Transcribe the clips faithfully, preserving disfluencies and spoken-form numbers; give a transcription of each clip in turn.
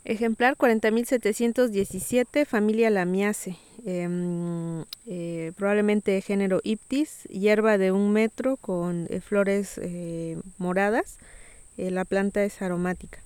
Ejemplar cuarenta mil setecientos diecisiete, familia Lamiaceae, eh, eh, probablemente género Iptis, hierba de un metro con eh, flores eh, moradas. Eh, la planta es aromática.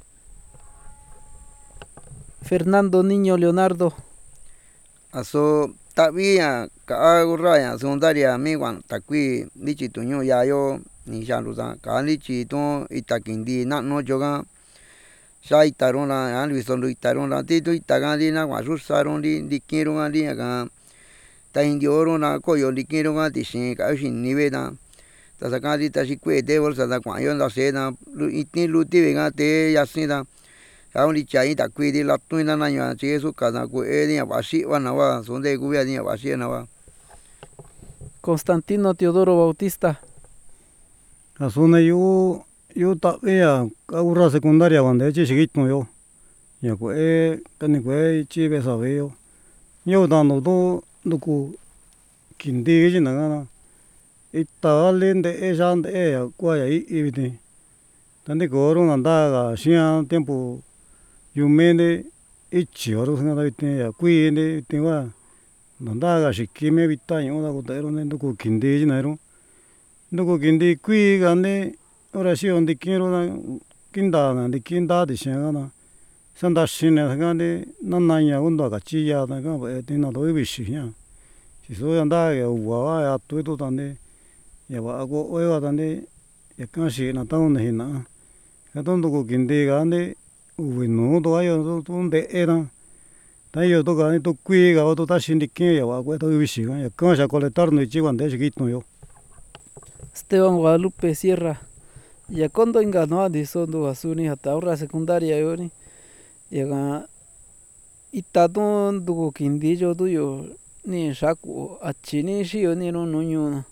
Fernando Niño Leonardo. Aso tabia ka uraya secundaria mi guan takui lichi tuño yayo ni yaluda ka lichi to itakindi na no yoga sai tarona an visto lu tarona ti tu itagandi na gua rusaron di dikiro andi aga ta indioro na koyo dikiro ga tishin ka shin niveda ta sakandi ta shikue de bolsa da kwa yo na seda itin luti venga te yasida kauni chai takui di la tuina na nya chi su kana ku e dia bashi wana wa sonde ku ya dia bashi na wa. Constantino Teodoro Bautista. Asuna yo yo ta ea aurra secundaria bande chi shigito yo. Ya ku e kani ku e chi be sabe yo. Yo dando do duku kindi ji na na. Ita lende e jande e kwa ya i ibiti. Tande goro nanda ga shia tiempo yumene ichi oro sanga da ite ya kui ne ite wa nanda ga shikime bita yo da ko tero ne duku kindi ji na ro. Duku kindi kui ga ne ora shi on dikiro na kinda na dikinda de shia na. Sanda shine ga ne nana ya undo ga chi ya da ga e te na do bishi ya. Si so anda ya wa ya tu to tande ya wa go o ya tande ya kan shi na ta un ne na. Ka ton duku kindi ga ne uwe no do ayo to de era. Ta yo to ga ne to kui ga to ta shin dikin ya wa ko to bishi ga ya kan sha colectar no chi guande shigito yo. Esteban Guadalupe Sierra. Ya kondo inga no adi sondo asuni hata aurra secundaria yo ni. Ya ga itaton duku kindi yo tu yo ni shaku achi ni shi yo ni no nuño na.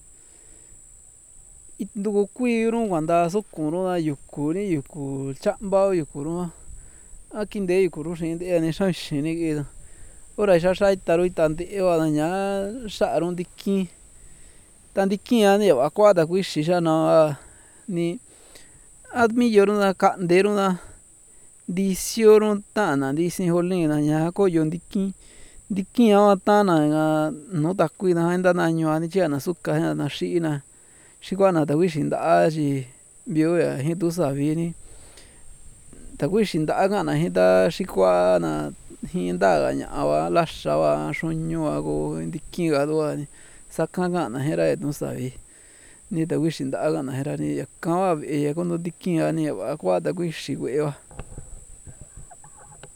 Duku kui ro guanda soko ro da yuku ni yuku chamba yuku ro. A kinde yuku ro shin de ni shan shin ni ge. Ora sha sha itaro itante e wa nya sha ron dikin. Tandikin ya ni wa kwa da kui shi sha na ni admi yoro na kandero na disioro ta na disi jolin na ña koyo ndikin ndikin ya ta na ga no ta kui na enda na ño ani chia na suka na shi na xi kua na ta kui xinda chi vio ya ji tu savi ni ta kui xinda ka na ji ta xi kua na ji nda ga ña wa laxa ba xroño a ko ndikin ga do ni saka ka na jera e tu savi ni ta kui xinda ka na jera ni ya kan ba e kondo ndikin a ni wa kua ta kui xi kue ba.